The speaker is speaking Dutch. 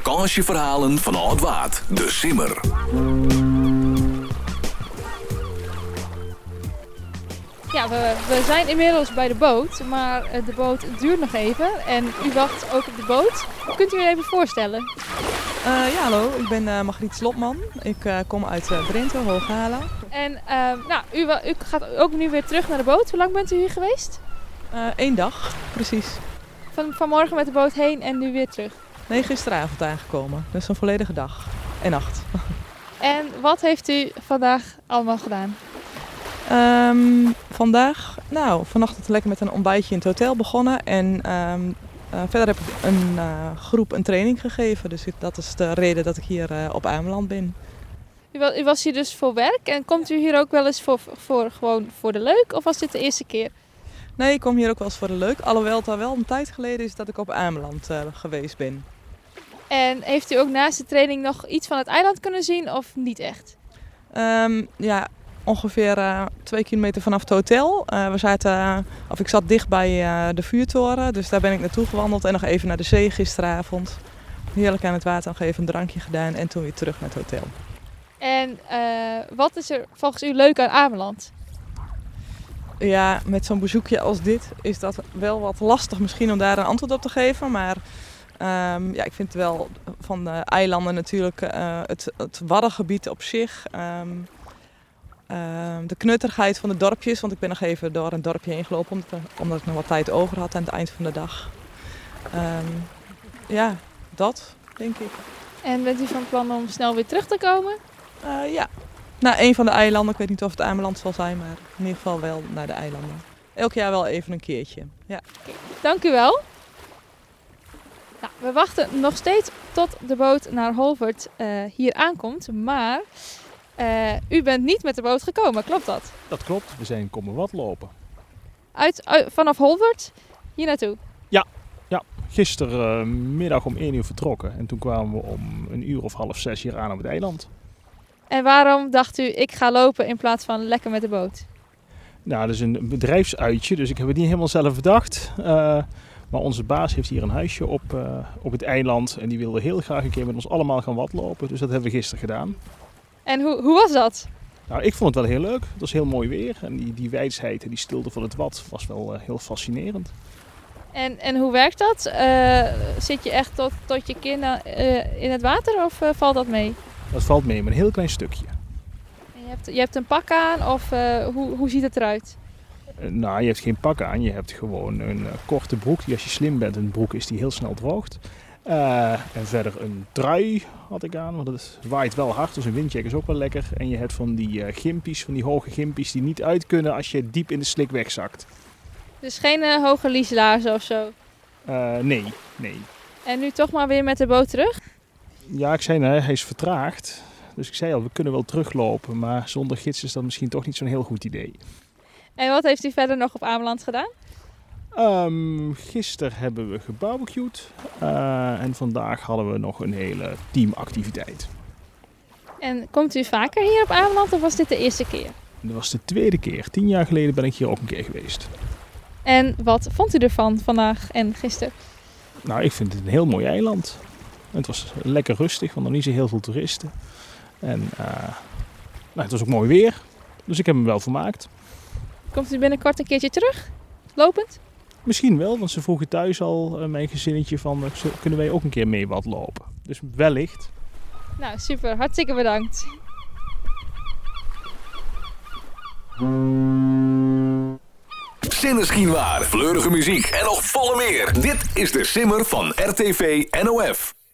vakantieverhalen van Oudwaard. De Simmer. Ja, we zijn inmiddels bij de boot, maar de boot duurt nog even en u wacht ook op de boot. Kunt u u even voorstellen? Ja, hallo. Ik ben Margriet Slotman. Ik kom uit Drenthe, Hooghala. En u gaat ook nu weer terug naar de boot. Hoe lang bent u hier geweest? 1 dag, precies. Vanmorgen met de boot heen en nu weer terug? Nee, gisteravond aangekomen. Dus een volledige dag en nacht. En wat heeft u vandaag allemaal gedaan? Vandaag, vanochtend lekker met een ontbijtje in het hotel begonnen. En verder heb ik een groep een training gegeven. Dus dat is de reden dat ik hier op Ameland ben. U was hier dus voor werk en komt u hier ook wel eens gewoon voor de leuk? Of was dit de eerste keer? Nee, ik kom hier ook wel eens voor de leuk. Alhoewel het al wel een tijd geleden is dat ik op Ameland geweest ben. En heeft u ook naast de training nog iets van het eiland kunnen zien of niet echt? Ja, ongeveer 2 kilometer vanaf het hotel. Ik zat dicht bij de vuurtoren, dus daar ben ik naartoe gewandeld. En nog even naar de zee gisteravond. Heerlijk aan het water, nog even een drankje gedaan en toen weer terug naar het hotel. En wat is er volgens u leuk aan Ameland? Ja, met zo'n bezoekje als dit is dat wel wat lastig misschien om daar een antwoord op te geven. Maar ik vind wel van de eilanden natuurlijk het Waddengebied op zich. De knutterigheid van de dorpjes, want ik ben nog even door een dorpje heen gelopen omdat ik nog wat tijd over had aan het eind van de dag. Dat denk ik. En bent u van plan om snel weer terug te komen? Ja, naar een van de eilanden. Ik weet niet of het Ameland zal zijn, maar in ieder geval wel naar de eilanden. Elk jaar wel even een keertje. Ja. Dank u wel. Nou, we wachten nog steeds tot de boot naar Holwert hier aankomt, maar u bent niet met de boot gekomen, klopt dat? Dat klopt, we zijn komen watlopen. Vanaf Holwert hier naartoe? Ja, gistermiddag om 1 uur vertrokken en toen kwamen we om 5:30 hier aan op het eiland. En waarom dacht u, ik ga lopen in plaats van lekker met de boot? Nou, dat is een bedrijfsuitje, dus ik heb het niet helemaal zelf bedacht. Maar onze baas heeft hier een huisje op het eiland en die wilde heel graag een keer met ons allemaal gaan watlopen. Dus dat hebben we gisteren gedaan. En hoe was dat? Nou, ik vond het wel heel leuk. Het was heel mooi weer en die wijsheid en die stilte van het wad was wel heel fascinerend. En hoe werkt dat? Zit je echt tot je kin in het water of valt dat mee? Dat valt mee, maar een heel klein stukje. En je hebt een pak aan of hoe ziet het eruit? Nou, je hebt geen pak aan. Je hebt gewoon een korte broek die als je slim bent een broek is die heel snel droogt. En verder een trui had ik aan, want het waait wel hard. Dus een windjack is ook wel lekker. En je hebt van die gimpies, van die hoge gimpies die niet uit kunnen als je diep in de slik wegzakt. Dus geen hoge lieslaarzen of zo? Nee. En nu toch maar weer met de boot terug? Ja, ik zei hij is vertraagd. Dus ik zei al, we kunnen wel teruglopen. Maar zonder gids is dat misschien toch niet zo'n heel goed idee. En wat heeft u verder nog op Ameland gedaan? Gisteren hebben we gebarbecued. En vandaag hadden we nog een hele teamactiviteit. En komt u vaker hier op Ameland of was dit de eerste keer? Dat was de tweede keer. 10 jaar geleden ben ik hier ook een keer geweest. En wat vond u ervan vandaag en gisteren? Nou, ik vind het een heel mooi eiland. Het was lekker rustig, want er niet zo heel veel toeristen. En het was ook mooi weer. Dus ik heb hem wel vermaakt. Komt u binnenkort een keertje terug? Lopend? Misschien wel, want ze vroegen thuis al, mijn gezinnetje, van kunnen wij ook een keer mee wat lopen. Dus wellicht. Nou, super. Hartstikke bedankt. Zinnen waar, fleurige muziek en nog volle meer. Dit is de Simmer van RTV NOF.